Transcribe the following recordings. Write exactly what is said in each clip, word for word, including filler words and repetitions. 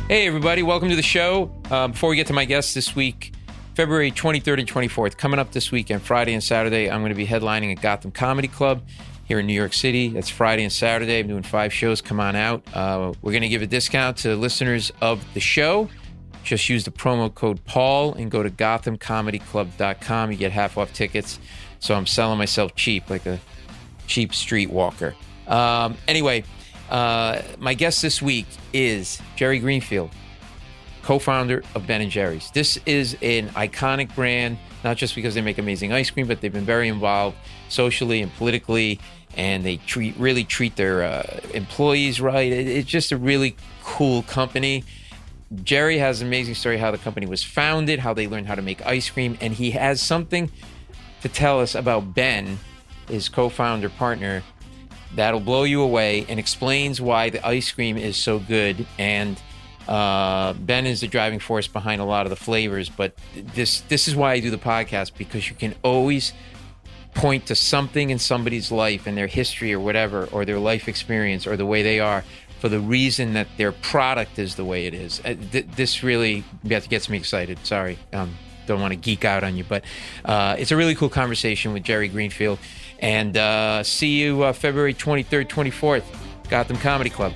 Hey, everybody. Welcome to the show. Uh, before we get to my guests this week, February twenty-third and twenty-fourth, coming up this weekend, Friday and Saturday, I'm going to be headlining at Gotham Comedy Club here in New York City. That's Friday and Saturday. I'm doing five shows. Come on out. Uh, we're going to give a discount to listeners of the show. Just use the promo code Paul and go to gotham comedy club dot com. You get half off tickets. So I'm selling myself cheap, like a cheap streetwalker. Um, anyway, uh, my guest this week is Jerry Greenfield, co-founder of Ben and Jerry's. This is an iconic brand, not just because they make amazing ice cream, but they've been very involved socially and politically, and they treat really treat their uh, employees right. It, it's just a really cool company. Jerry has an amazing story how the company was founded, how they learned how to make ice cream, and he has something to tell us about Ben, his co-founder partner, that'll blow you away and explains why the ice cream is so good. And uh, Ben is the driving force behind a lot of the flavors. But this this is why I do the podcast, because you can always point to something in somebody's life and their history or whatever, or their life experience or the way they are, for the reason that their product is the way it is. Uh, th- this really gets me excited. Sorry. Um, don't want to geek out on you, but uh, it's a really cool conversation with Jerry Greenfield. And uh, see you uh, February twenty-third, twenty-fourth, Gotham Comedy Club.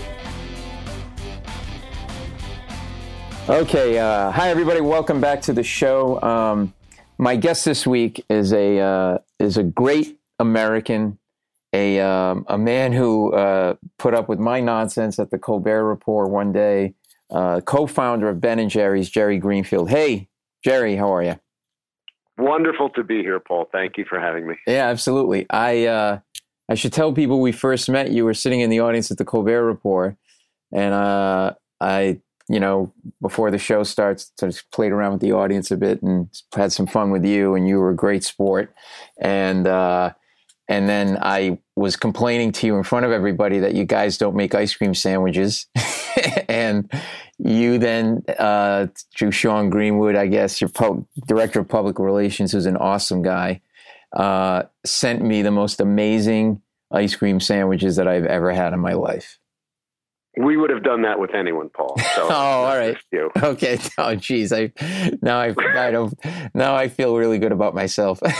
Okay, uh, hi everybody. Welcome back to the show. Um, my guest this week is a uh, is a great American, a um, a man who uh, put up with my nonsense at the Colbert Report one day. Uh, co-founder of Ben and Jerry's, Jerry Greenfield. Hey, Jerry, how are you? Wonderful to be here, Paul. Thank you for having me. Yeah, absolutely. I uh, I should tell people we first met. You were sitting in the audience at the Colbert Report, and uh, I, you know, before the show starts, just played around with the audience a bit and had some fun with you. And you were a great sport. And uh, and then I was complaining to you in front of everybody that you guys don't make ice cream sandwiches, and you then, uh, through Sean Greenwood, I guess, your pub- director of public relations, who's an awesome guy, uh, sent me the most amazing ice cream sandwiches that I've ever had in my life. We would have done that with anyone, Paul. So oh, all right. You. Okay. Oh, geez. I now I I don't now I feel really good about myself. um,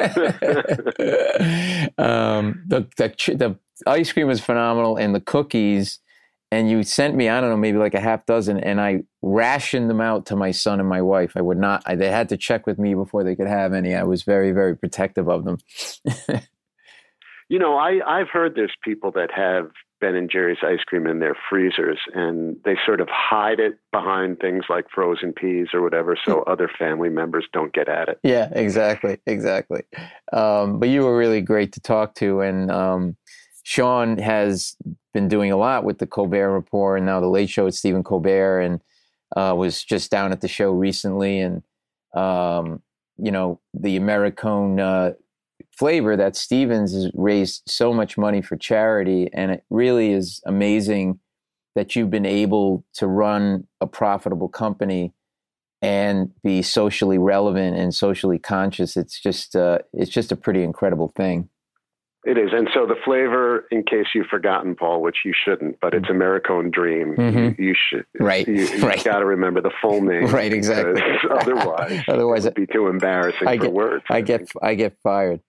the the the ice cream was phenomenal, and the cookies. And you sent me, I don't know, maybe like a half dozen, and I rationed them out to my son and my wife. I would not, I, they had to check with me before they could have any. I was very, very protective of them. You know, I, I've heard there's people that have Ben and Jerry's ice cream in their freezers, and they sort of hide it behind things like frozen peas or whatever, so other family members don't get at it. Yeah, exactly, exactly. Um, but you were really great to talk to, and um, Sean has been doing a lot with the Colbert Report and now the Late Show with Stephen Colbert, and uh, was just down at the show recently. And, um, you know, the Americone uh, flavor that Stevens has raised so much money for charity. And it really is amazing that you've been able to run a profitable company and be socially relevant and socially conscious. It's just, uh, it's just a pretty incredible thing. It is. And so the flavor, in case you've forgotten, Paul, which you shouldn't, but it's Americone Dream. Mm-hmm. You, you should. Right. You, you right. got to remember the full name. Right. Exactly. Otherwise, otherwise it would be too embarrassing I for get, words. I, I get, think. I get fired.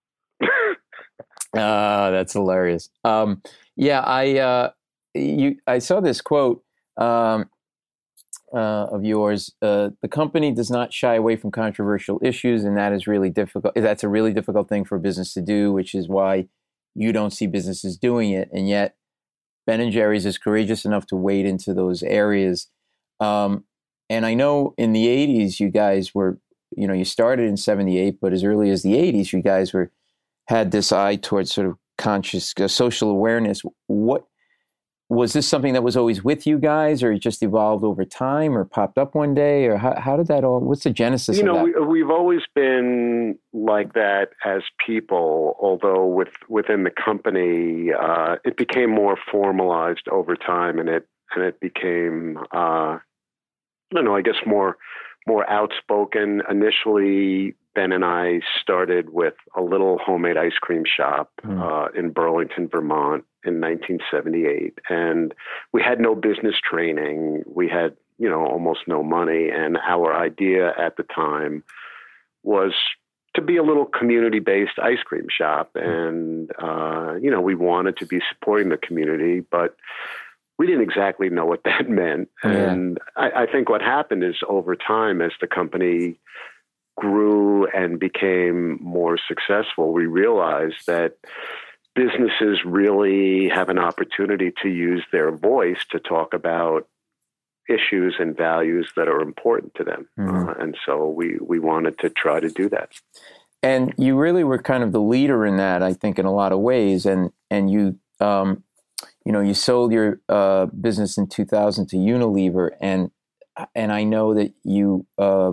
Ah, uh, that's hilarious. Um, yeah, I, uh, you, I saw this quote, um, Uh, of yours. Uh, the company does not shy away from controversial issues, and that is really difficult. That's a really difficult thing for a business to do, which is why you don't see businesses doing it. And yet, Ben and Jerry's is courageous enough to wade into those areas. Um, and I know in the eighties, you guys were, you know, you started in seventy-eight, but as early as the eighties, you guys were had this eye towards sort of conscious uh, social awareness. What was this something that was always with you guys, or it just evolved over time, or popped up one day, or how, how did that all, what's the genesis you of know, that? We, we've always been like that as people, although with, within the company, uh, it became more formalized over time, and it, and it became, uh, I don't know, I guess more, more outspoken. Initially, Ben and I started with a little homemade ice cream shop mm. uh, in Burlington, Vermont in nineteen seventy-eight. And we had no business training. We had, you know, almost no money. And our idea at the time was to be a little community-based ice cream shop. And, uh, you know, we wanted to be supporting the community, but we didn't exactly know what that meant. Yeah. And I, I think what happened is over time, as the company grew and became more successful, we realized that businesses really have an opportunity to use their voice to talk about issues and values that are important to them. Mm-hmm. Uh, and so we, we wanted to try to do that. And you really were kind of the leader in that, I think, in a lot of ways. And, and you, um, you know, you sold your uh, business in two thousand to Unilever. And, and I know that you, uh,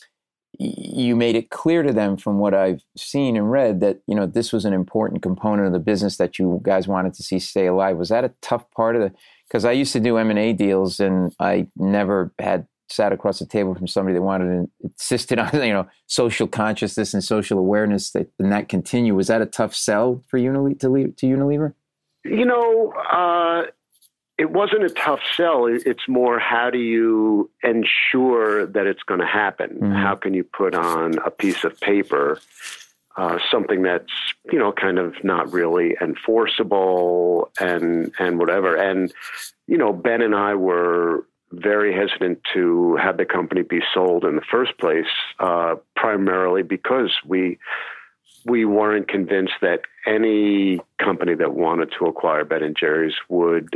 you made it clear to them from what I've seen and read that, you know, this was an important component of the business that you guys wanted to see stay alive. Was that a tough part of the, because I used to do M and A deals and I never had sat across the table from somebody that wanted and insisted on, you know, social consciousness and social awareness that, and that continue. Was that a tough sell for Unilever to, to Unilever? You know, uh, it wasn't a tough sell. It's more, how do you ensure that it's going to happen? Mm-hmm. How can you put on a piece of paper uh, something that's, you know, kind of not really enforceable and and whatever? And, you know, Ben and I were very hesitant to have the company be sold in the first place, uh, primarily because we we weren't convinced that any company that wanted to acquire Ben and Jerry's would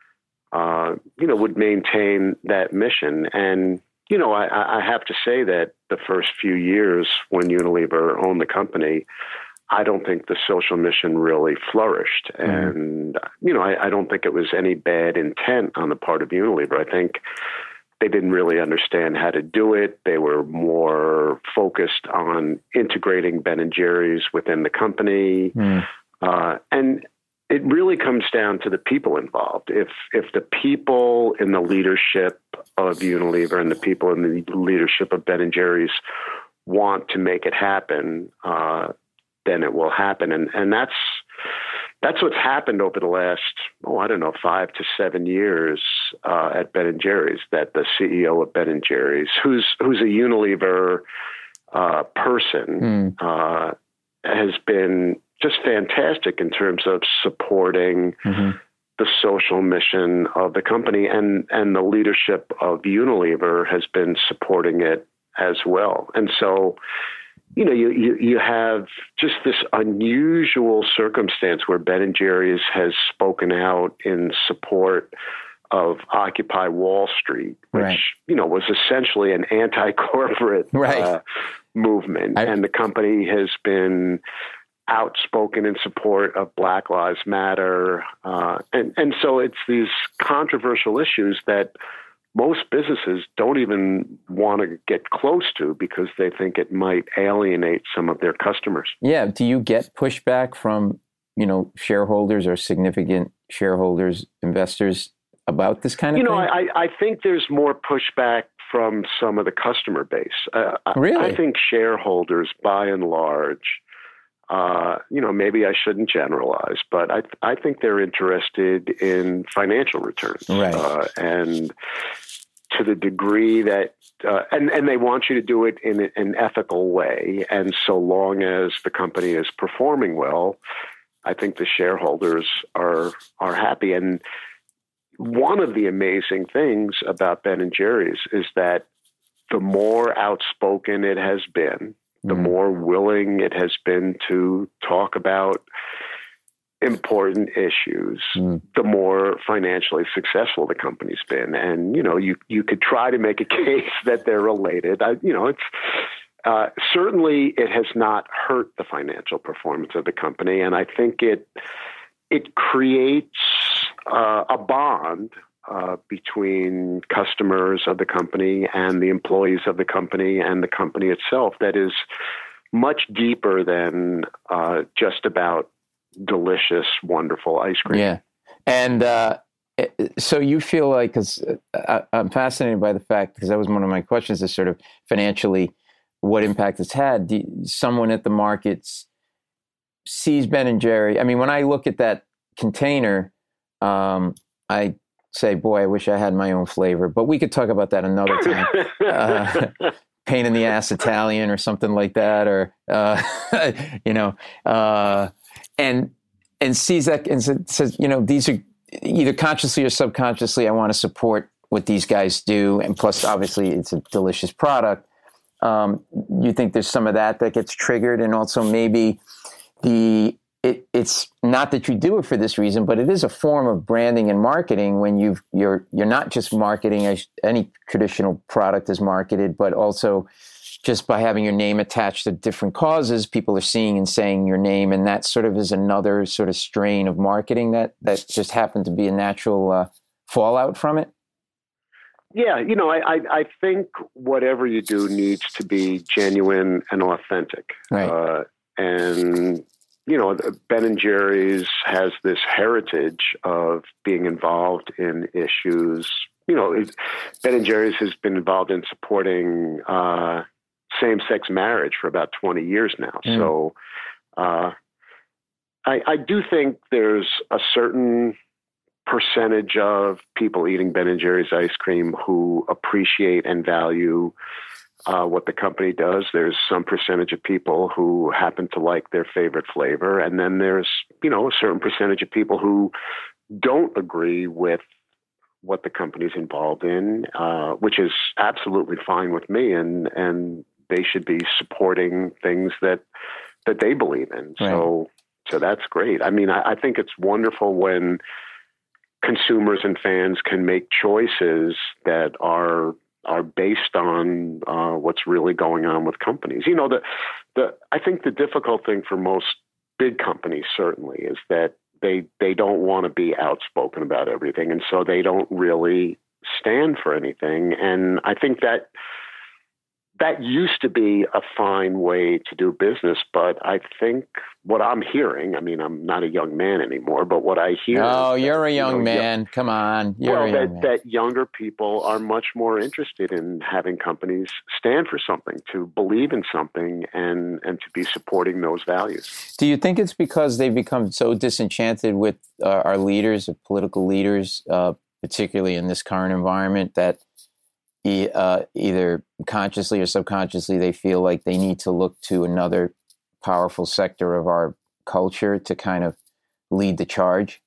Uh, you know, would maintain that mission. And, you know, I, I have to say that the first few years when Unilever owned the company, I don't think the social mission really flourished. Mm-hmm. And, you know, I, I don't think it was any bad intent on the part of Unilever. I think they didn't really understand how to do it. They were more focused on integrating Ben and Jerry's within the company. Mm. Uh, and, It really comes down to the people involved. If if the people in the leadership of Unilever and the people in the leadership of Ben and Jerry's want to make it happen, uh, then it will happen. And and that's that's what's happened over the last, oh, I don't know, five to seven years uh, at Ben and Jerry's. That the C E O of Ben and Jerry's, who's who's a Unilever uh, person, mm. uh, has been just fantastic in terms of supporting mm-hmm. the social mission of the company, and, and the leadership of Unilever has been supporting it as well. And so, you know, you, you, you have just this unusual circumstance where Ben and Jerry's has spoken out in support of Occupy Wall Street, which, right. you know, was essentially an anti-corporate right. uh, movement. I... And the company has been outspoken in support of Black Lives Matter. Uh, and, and so it's these controversial issues that most businesses don't even want to get close to because they think it might alienate some of their customers. Yeah. Do you get pushback from, you know, shareholders or significant shareholders, investors about this kind of you know, thing? I, I think there's more pushback from some of the customer base. Uh, really? I, I think shareholders, by and large, Uh, you know, maybe I shouldn't generalize, but I I think they're interested in financial returns, right. uh, and to the degree that, uh, and and they want you to do it in an ethical way, and so long as the company is performing well, I think the shareholders are are happy. And one of the amazing things about Ben and Jerry's is that the more outspoken it has been, the mm. more willing it has been to talk about important issues, mm. the more financially successful the company's been. And, you know, you, you could try to make a case that they're related. I, you know, it's uh, certainly it has not hurt the financial performance of the company. And I think it, it creates uh, a bond Uh, between customers of the company and the employees of the company and the company itself that is much deeper than uh, just about delicious, wonderful ice cream. Yeah. And uh, so you feel like, because I'm fascinated by the fact, because that was one of my questions, is sort of financially, what impact it's had. Do you, someone at the markets sees Ben and Jerry. I mean, when I look at that container, um, I say, boy, I wish I had my own flavor, but we could talk about that another time. uh, pain in the ass Italian or something like that, or, uh, you know, uh, and, and sees that and says, you know, these are either consciously or subconsciously, I want to support what these guys do. And plus, obviously, it's a delicious product. Um, you think there's some of that that gets triggered, and also maybe the it, it's not that you do it for this reason, but it is a form of branding and marketing when you've you're you're not just marketing as any traditional product is marketed, but also just by having your name attached to different causes, people are seeing and saying your name, and that sort of is another sort of strain of marketing that that just happened to be a natural uh, fallout from it. Yeah, you know, I, I, I think whatever you do needs to be genuine and authentic. Right. Uh, and, you know, Ben and Jerry's has this heritage of being involved in issues. You know, Ben and Jerry's has been involved in supporting uh, same-sex marriage for about twenty years now. Mm. So uh, I, I do think there's a certain percentage of people eating Ben and Jerry's ice cream who appreciate and value uh, what the company does. There's some percentage of people who happen to like their favorite flavor. And then there's, you know, a certain percentage of people who don't agree with what the company's involved in, uh, which is absolutely fine with me. And, and they should be supporting things that, that they believe in. Right. So, so that's great. I mean, I, I think it's wonderful when consumers and fans can make choices that are are based on uh, what's really going on with companies. You know, the the I think the difficult thing for most big companies certainly is that they they don't want to be outspoken about everything, and so they don't really stand for anything. And I think that that used to be a fine way to do business, but I think what I'm hearing, I mean, I'm not a young man anymore, but what I hear... Oh, you're that, a young you know, man. Young, Come on. You're well, a young that, man. that younger people are much more interested in having companies stand for something, to believe in something, and, and to be supporting those values. Do you think it's because they've become so disenchanted with uh, our leaders, our political leaders, uh, particularly in this current environment, that Uh, either consciously or subconsciously, they feel like they need to look to another powerful sector of our culture to kind of lead the charge?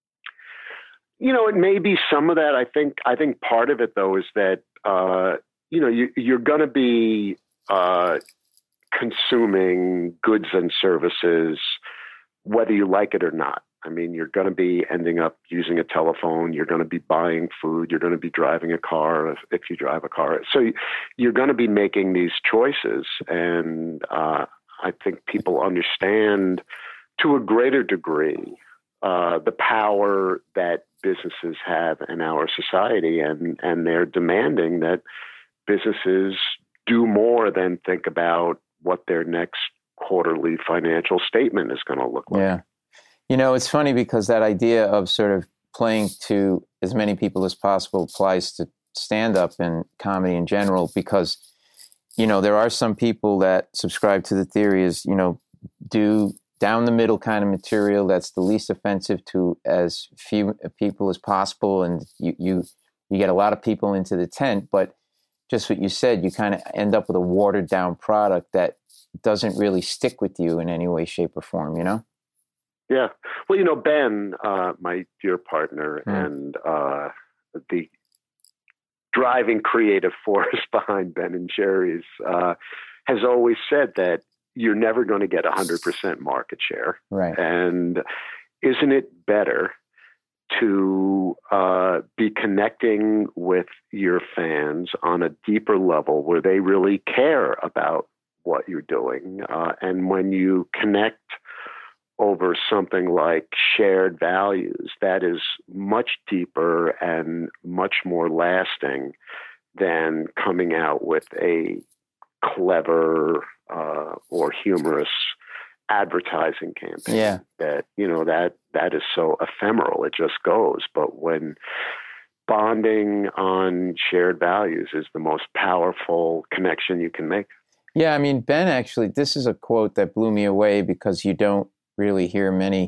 You know, it may be some of that. I think, I think part of it, though, is that, uh, you know, you, you're going to be uh, consuming goods and services, whether you like it or not. I mean, you're going to be ending up using a telephone. You're going to be buying food. You're going to be driving a car if, if you drive a car. So you're going to be making these choices. And uh, I think people understand to a greater degree uh, the power that businesses have in our society. And, and they're demanding that businesses do more than think about what their next quarterly financial statement is going to look like. Yeah. You know, it's funny because that idea of sort of playing to as many people as possible applies to stand-up and comedy in general, because, you know, there are some people that subscribe to the theory is, you know, do down the middle kind of material that's the least offensive to as few people as possible. And you, you, you get a lot of people into the tent, but just what you said, you kind of end up with a watered down product that doesn't really stick with you in any way, shape, or form, you know? Yeah. Well, you know, Ben, uh, my dear partner, mm. and uh, the driving creative force behind Ben and Jerry's, uh, has always said that you're never going to get one hundred percent market share. Right. And isn't it better to uh, be connecting with your fans on a deeper level where they really care about what you're doing? Uh, and when you connect over something like shared values, that is much deeper and much more lasting than coming out with a clever uh, or humorous advertising campaign. Yeah. That, you know, that that is so ephemeral, it just goes. But when bonding on shared values is the most powerful connection you can make. Yeah, I mean, Ben, actually, this is a quote that blew me away because you don't really hear many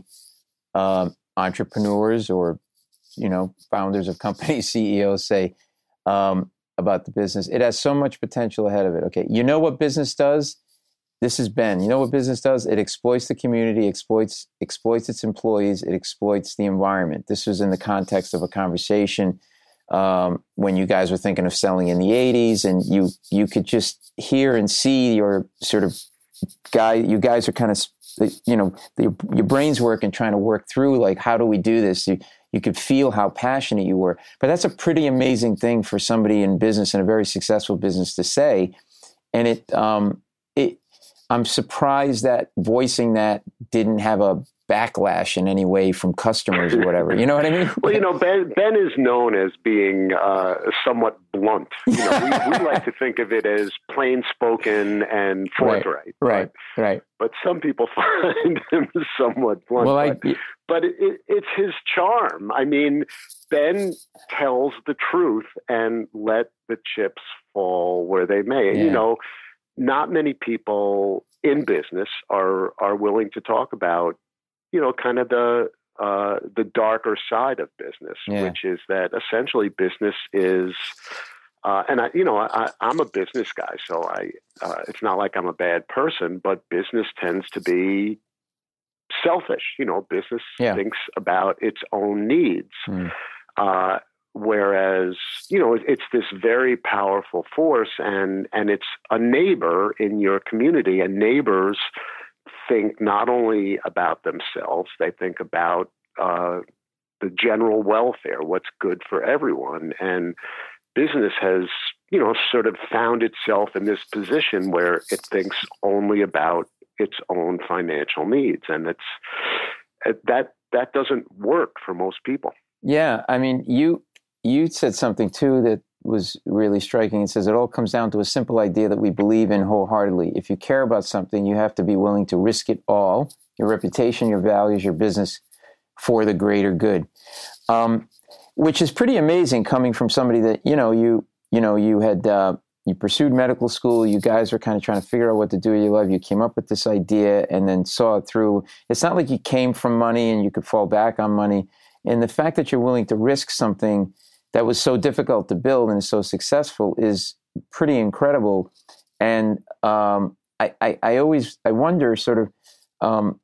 um, entrepreneurs or, you know, founders of companies, C E Os say um, about the business. It has so much potential ahead of it. Okay, you know what business does? This is Ben. You know what business does? It exploits the community, exploits exploits its employees, it exploits the environment. This was in the context of a conversation um, when you guys were thinking of selling in the eighties, and you you could just hear and see your sort of guy. You guys are kind of, you know, the, your brains work and trying to work through like, how do we do this? You, you could feel how passionate you were. But that's a pretty amazing thing for somebody in business and a very successful business to say. And it um, it. I'm surprised that voicing that didn't have a backlash in any way from customers or whatever. You know what I mean? Well, you know, Ben Ben is known as being uh, somewhat blunt. You know, we, we like to think of it as plain spoken and forthright. Right, but, right. But some people find him somewhat blunt. Well, but I, but it, it, it's his charm. I mean, Ben tells the truth and let the chips fall where they may. Yeah. You know, not many people in business are are willing to talk about, you know, kind of the uh, the darker side of business, yeah. which is that essentially business is, uh, and I, you know, I, I'm a business guy, so I uh, it's not like I'm a bad person, but business tends to be selfish. You know, business yeah. thinks about its own needs. Mm. Uh, Whereas, you know, it's this very powerful force, and, and it's a neighbor in your community, and neighbors think not only about themselves, they think about uh, the general welfare, what's good for everyone. And business has, you know, sort of found itself in this position where it thinks only about its own financial needs. And it's that that doesn't work for most people. Yeah. I mean, you You said something, too, that was really striking. It says it all comes down to a simple idea that we believe in wholeheartedly. If you care about something, you have to be willing to risk it all, your reputation, your values, your business, for the greater good, um, which is pretty amazing coming from somebody that, you know, you you know, you had uh, you pursued medical school. You guys were kind of trying to figure out what to do with your life. You came up with this idea and then saw it through. It's not like you came from money and you could fall back on money. And the fact that you're willing to risk something that was so difficult to build and is so successful is pretty incredible. And um, I, I, I always, I wonder sort of, um,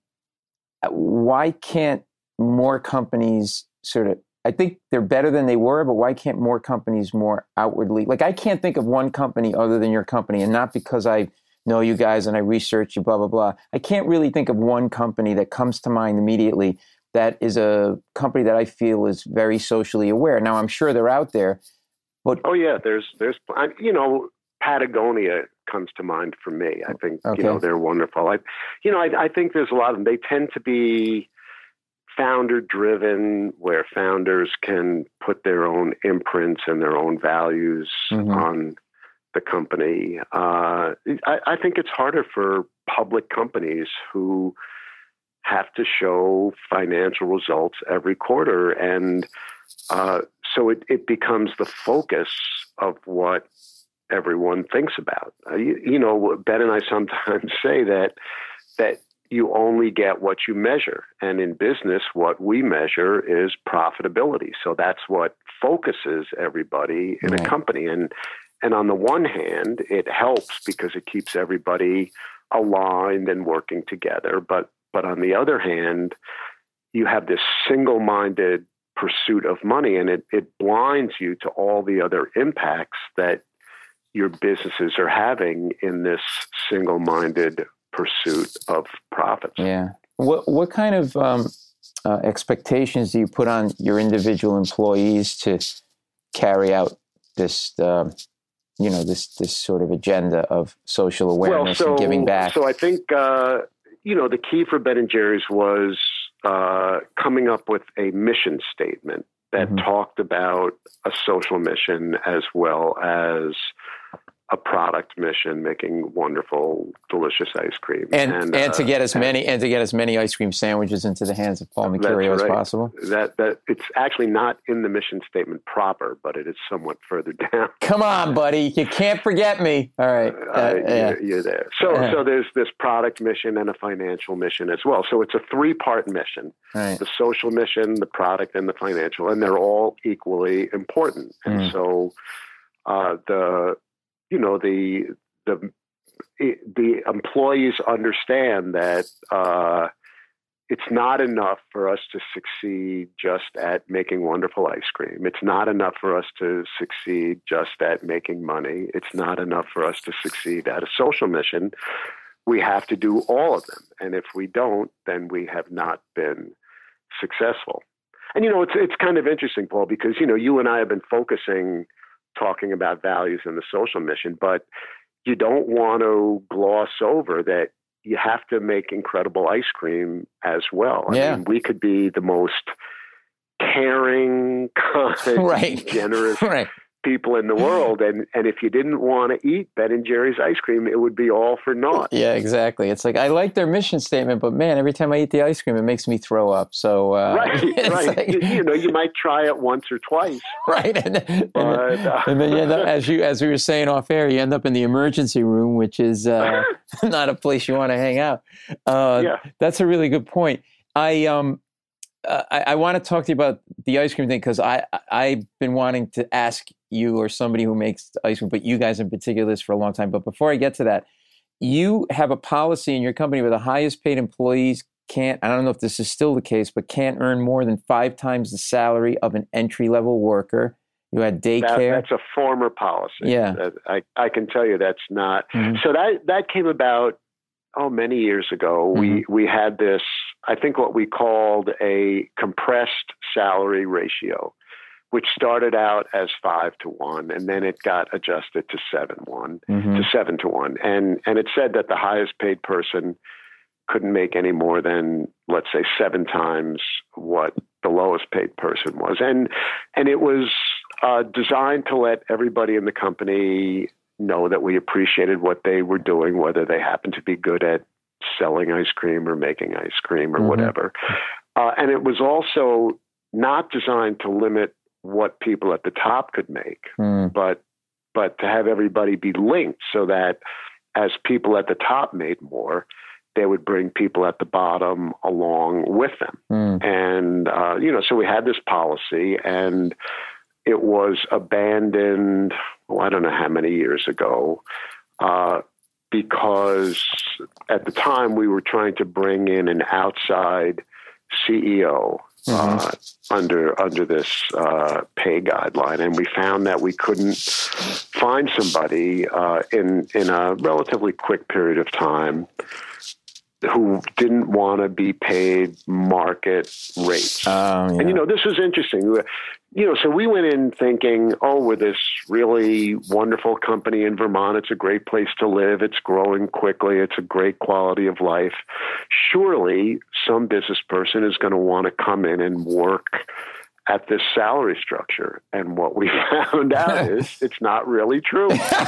why can't more companies sort of, I think they're better than they were, but why can't more companies more outwardly, like I can't think of one company other than your company, and not because I know you guys and I research you, blah, blah, blah. I can't really think of one company that comes to mind immediately that is a company that I feel is very socially aware. Now, I'm sure they're out there, but oh yeah, there's there's you know, Patagonia comes to mind for me. I think okay. you know they're wonderful. I, you know, I, I think there's a lot of them. They tend to be founder driven, where founders can put their own imprints and their own values mm-hmm. on the company. Uh, I, I think it's harder for public companies who have to show financial results every quarter. And uh, so it, it becomes the focus of what everyone thinks about. Uh, you, you know, Ben and I sometimes say that that you only get what you measure. And in business, what we measure is profitability. So that's what focuses everybody in right. a company. And and on the one hand, it helps because it keeps everybody aligned and working together. But But on the other hand, you have this single-minded pursuit of money, and it, it blinds you to all the other impacts that your businesses are having in this single-minded pursuit of profits. Yeah. What what kind of um, uh, expectations do you put on your individual employees to carry out this, uh, you know, this this sort of agenda of social awareness well, so, and giving back? So I think. Uh, You know, the key for Ben and Jerry's was uh, coming up with a mission statement that mm-hmm. talked about a social mission as well as a product mission, making wonderful, delicious ice cream, and and, and uh, to get as and, many and to get as many ice cream sandwiches into the hands of Paul Mercurio as right. possible. That that it's actually not in the mission statement proper, but it is somewhat further down. Come on, buddy, you can't forget me. All right, uh, uh, yeah. you're, you're there. So uh, so there's this product mission and a financial mission as well. So it's a three part mission: right. the social mission, the product, and the financial, and they're all equally important. And mm. so uh, the you know the the the employees understand that uh, it's not enough for us to succeed just at making wonderful ice cream. It's not enough for us to succeed just at making money. It's not enough for us to succeed at a social mission. We have to do all of them. And if we don't, then we have not been successful. And, you know, it's it's kind of interesting, Paul, because, you know, you and I have been focusing, talking about values in the social mission, but you don't want to gloss over that you have to make incredible ice cream as well. I yeah. mean, we could be the most caring, kind, right. generous right. people in the world. And, and if you didn't want to eat Ben and Jerry's ice cream, it would be all for naught. Yeah, exactly. It's like, I like their mission statement, but man, every time I eat the ice cream, it makes me throw up. So, uh, right, right. Like, you, you know, you might try it once or twice. Right. And then, but, and then, uh, and then you end up, as you, as we were saying off air, you end up in the emergency room, which is uh, not a place you want to hang out. Uh, yeah. That's a really good point. I, um, uh, I, I want to talk to you about the ice cream thing, because I, I've been wanting to ask you or somebody who makes ice cream, but you guys in particular, this for a long time. But before I get to that, you have a policy in your company where the highest paid employees can't, I don't know if this is still the case, but can't earn more than five times the salary of an entry-level worker. You had daycare. That, that's a former policy. Yeah. That, I, I can tell you that's not. Mm-hmm. So that, that came about, oh, many years ago. Mm-hmm. We, we had this, I think what we called a compressed salary ratio, which started out as five to one, and then it got adjusted to seven one, mm-hmm. to seven to one, and and it said that the highest paid person couldn't make any more than, let's say, seven times what the lowest paid person was, and and it was uh, designed to let everybody in the company know that we appreciated what they were doing, whether they happened to be good at selling ice cream or making ice cream or mm-hmm. whatever, uh, and it was also not designed to limit what people at the top could make, mm. but but to have everybody be linked so that as people at the top made more, they would bring people at the bottom along with them. Mm. And, uh, you know, so we had this policy, and it was abandoned, well, I don't know how many years ago, uh, because at the time we were trying to bring in an outside C E O mm-hmm. uh, under under this uh, pay guideline, and we found that we couldn't find somebody uh, in in a relatively quick period of time who didn't want to be paid market rates. Um, yeah. And you know, this was interesting. You know, so we went in thinking, oh, we're this really wonderful company in Vermont. It's a great place to live. It's growing quickly. It's a great quality of life. Surely some business person is going to want to come in and work at this salary structure. And what we found out is it's not really true.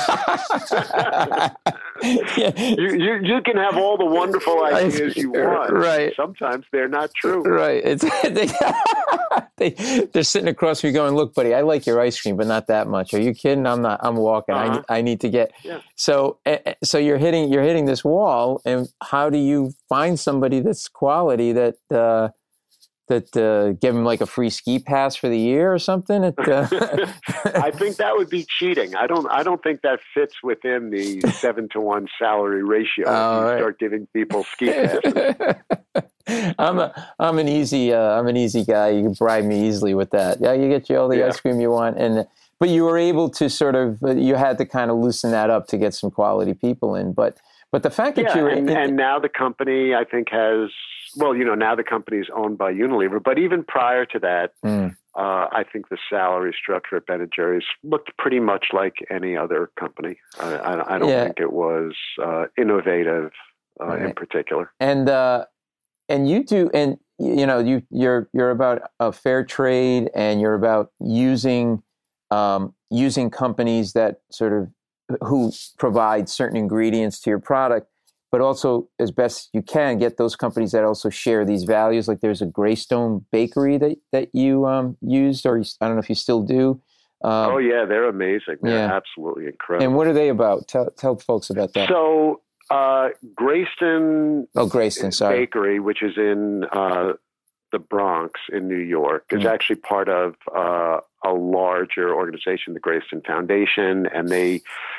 you, you, you can have all the wonderful ideas you want. Right. Sometimes they're not true. Right. It's they, they, they're sitting across from you going, look, buddy, I like your ice cream, but not that much. Are you kidding? I'm not, I'm walking. Uh-huh. I, I need to get. Yeah. So, so you're hitting, you're hitting this wall. And how do you find somebody that's quality that, uh, that uh, give them like a free ski pass for the year or something? It, uh... I think that would be cheating. I don't. I don't think that fits within the seven to one salary ratio. Oh, if you right. start giving people ski passes. I'm a. I'm an easy. Uh, I'm an easy guy. You can bribe me easily with that. Yeah, you get you all the yeah. ice cream you want, and but you were able to sort of. You had to kind of loosen that up to get some quality people in. But but the fact that yeah, you were and, in, and now the company, I think, has. Well, you know, now the company is owned by Unilever, but even prior to that, mm. uh, I think the salary structure at Ben and Jerry's looked pretty much like any other company. I, I, I don't yeah. think it was uh, innovative uh, right. in particular. And uh, and you do, and you know, you you're you're about a fair trade, and you're about using um, using companies that sort of who provide certain ingredients to your product, but also as best you can get those companies that also share these values. Like there's a Greystone Bakery that that you um, used, or you, I don't know if you still do. Um, oh yeah, they're amazing. They're yeah. absolutely incredible. And what are they about? Tell tell folks about that. So uh, Greystone, oh Greystone, sorry, Bakery, which is in uh, the Bronx in New York, is mm. actually part of uh, a larger organization, the Greystone Foundation, and they.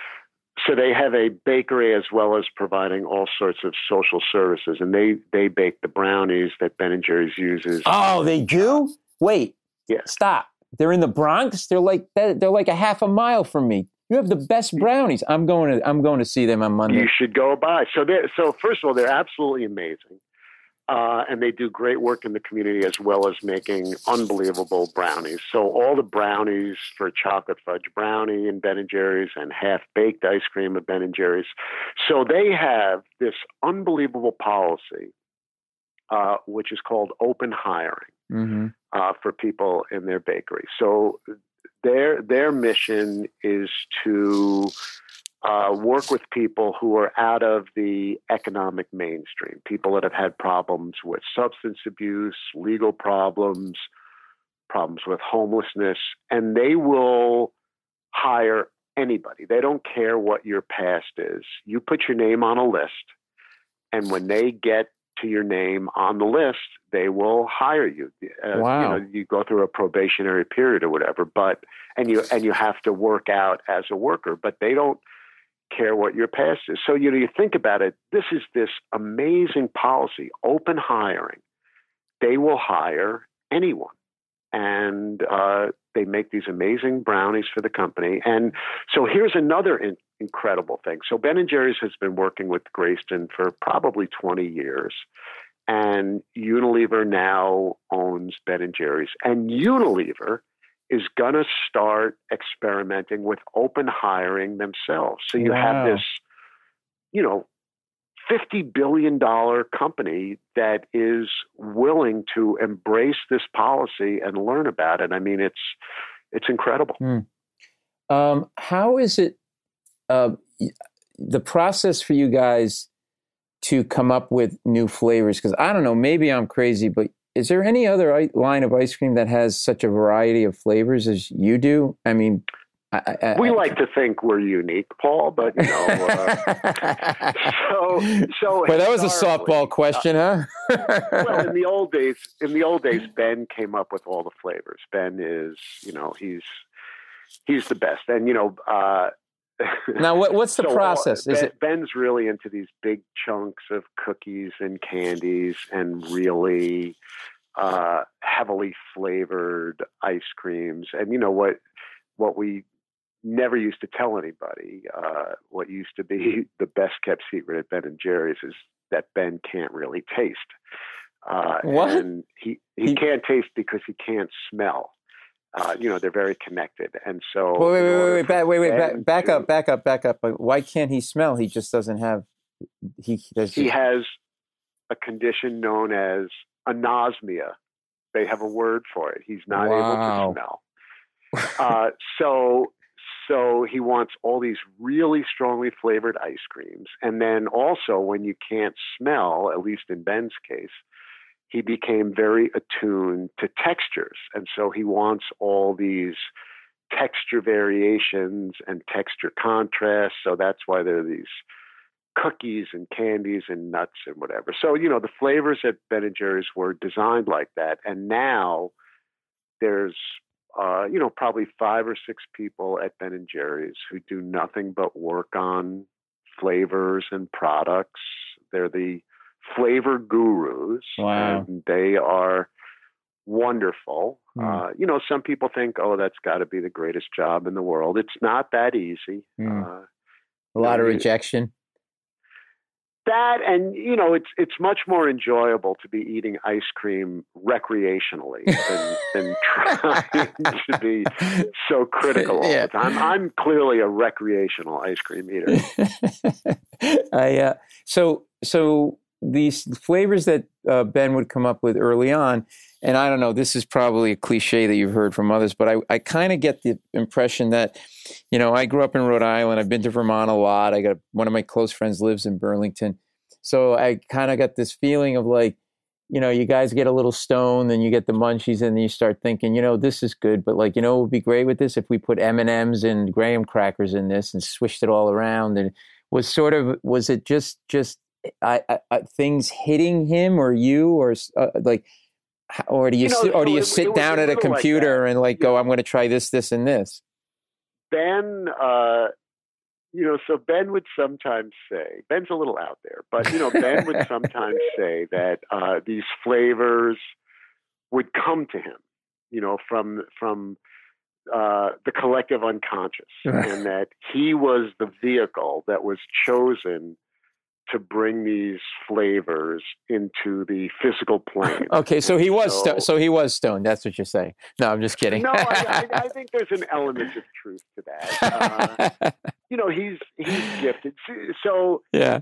So they have a bakery as well as providing all sorts of social services, and they, they bake the brownies that Ben and Jerry's uses. Oh, they do? Wait, yeah. Stop. They're in the Bronx. They're like they're like a half a mile from me. You have the best brownies. I'm going to I'm going to see them on Monday. You should go by. So they so first of all, they're absolutely amazing. Uh, and they do great work in the community as well as making unbelievable brownies. So all the brownies for chocolate fudge brownie and Ben and Jerry's and half-baked ice cream of Ben and Jerry's. So they have this unbelievable policy, uh, which is called open hiring mm-hmm. uh, for people in their bakery. So their their mission is to Uh, work with people who are out of the economic mainstream, people that have had problems with substance abuse, legal problems, problems with homelessness, and they will hire anybody. They don't care what your past is. You put your name on a list, and when they get to your name on the list, they will hire you. Uh, wow. You know, you go through a probationary period or whatever, but and you and you have to work out as a worker, but they don't care what your past is. So, you know, you think about it, this is this amazing policy, open hiring. They will hire anyone. And uh, they make these amazing brownies for the company. And so here's another in- incredible thing. So Ben and Jerry's has been working with Greystone for probably twenty years. And Unilever now owns Ben and Jerry's. And Unilever is going to start experimenting with open hiring themselves. So you wow. have this, you know, fifty billion dollars company that is willing to embrace this policy and learn about it. I mean, it's, it's incredible. Hmm. Um, how is it, uh, the process for you guys to come up with new flavors? Because I don't know, maybe I'm crazy, but is there any other I- line of ice cream that has such a variety of flavors as you do? I mean, I, I, we I, like to think we're unique, Paul, but you know. Uh, so, so. Well, that was a softball question, uh, huh? Well, in the old days, in the old days, Ben came up with all the flavors. Ben is, you know, he's he's the best, and you know. Uh, now, what, what's the so process? Is ben, it Ben's really into these big chunks of cookies and candies, and really uh, heavily flavored ice creams, and you know what? What we never used to tell anybody, uh, what used to be the best kept secret at Ben and Jerry's is that Ben can't really taste. Uh, what? And he, he, he can't taste because he can't smell. Uh, you know, they're very connected. And so... Wait, wait, wait, wait, wait, back, wait, wait, back, back to, up, back up, back up. Why can't he smell? He just doesn't have... He, does he has a condition known as anosmia. They have a word for it. He's not wow. able to smell. Uh, so, so he wants all these really strongly flavored ice creams. And then also when you can't smell, at least in Ben's case, he became very attuned to textures. And so he wants all these texture variations and texture contrasts. So that's why there are these cookies and candies and nuts and whatever. So, you know, the flavors at Ben and Jerry's were designed like that. And now there's, Uh, you know, probably five or six people at Ben and Jerry's who do nothing but work on flavors and products. They're the flavor gurus. Wow. And they are wonderful. Mm. Uh, you know, some people think, oh, that's got to be the greatest job in the world. It's not that easy. Mm. Uh, a lot you know, of rejection. That, and you know, it's it's much more enjoyable to be eating ice cream recreationally than, than trying to be so critical all yeah. the time. I'm clearly a recreational ice cream eater. I uh, so so these flavors that uh, Ben would come up with early on, and I don't know, this is probably a cliche that you've heard from others, but I, I kind of get the impression that, you know, I grew up in Rhode Island. I've been to Vermont a lot. I got one of my close friends lives in Burlington. So I kind of got this feeling of like, you know, you guys get a little stoned, then you get the munchies, and then you start thinking, you know, this is good, but like, you know, it would be great with this if we put M and M's and graham crackers in this and swished it all around. And was sort of, was it just, just I, I, I, things hitting him or you, or uh, like, or do you, You know, sit, or do so you it- sit it was down a at a little like computer that. and like, Yeah. go, I'm going to try this, this, and this? Ben, uh, you know, so Ben would sometimes say, Ben's a little out there, but, you know, Ben would sometimes say that uh, these flavors would come to him, you know, from, from uh, the collective unconscious, and that he was the vehicle that was chosen to bring these flavors into the physical plane. Okay, so he was So- sto- so he was stoned. That's what you're saying. No, I'm just kidding. No, I, I, I think there's an element of truth to that. Uh, you know, he's he's gifted. So, yeah.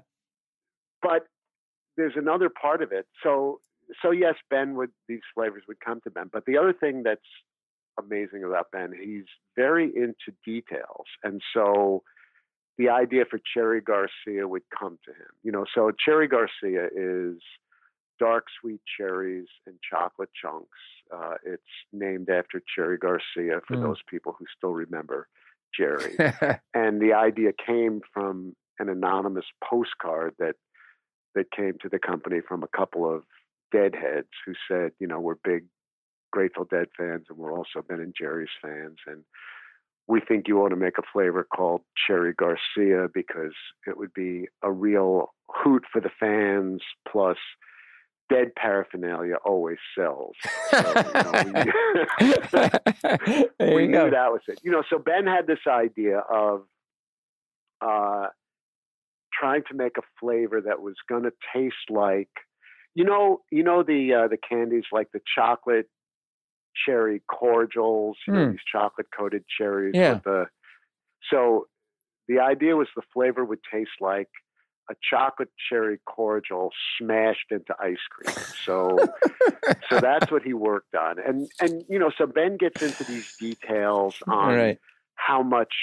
but there's another part of it. So, so yes, Ben would these flavors would come to Ben. But the other thing that's amazing about Ben, he's very into details, and so the idea for Cherry Garcia would come to him. You know, so Cherry Garcia is dark sweet cherries and chocolate chunks. Uh, it's named after Cherry Garcia for Mm. those people who still remember Jerry. And the idea came from an anonymous postcard that that came to the company from a couple of Deadheads who said, you know, we're big Grateful Dead fans, and we're also Ben and Jerry's fans, and we think you ought to make a flavor called Cherry Garcia because it would be a real hoot for the fans. Plus, Dead paraphernalia always sells. So, you know, we, There we you knew go. that was it. You know, so Ben had this idea of uh, trying to make a flavor that was going to taste like, you know, you know the uh, the candies like the chocolate cherry cordials, you know, Mm. these chocolate coated cherries. Yeah. With the, so the idea was the flavor would taste like a chocolate cherry cordial smashed into ice cream. So, so that's what he worked on. And, and, you know, so Ben gets into these details on Right. how much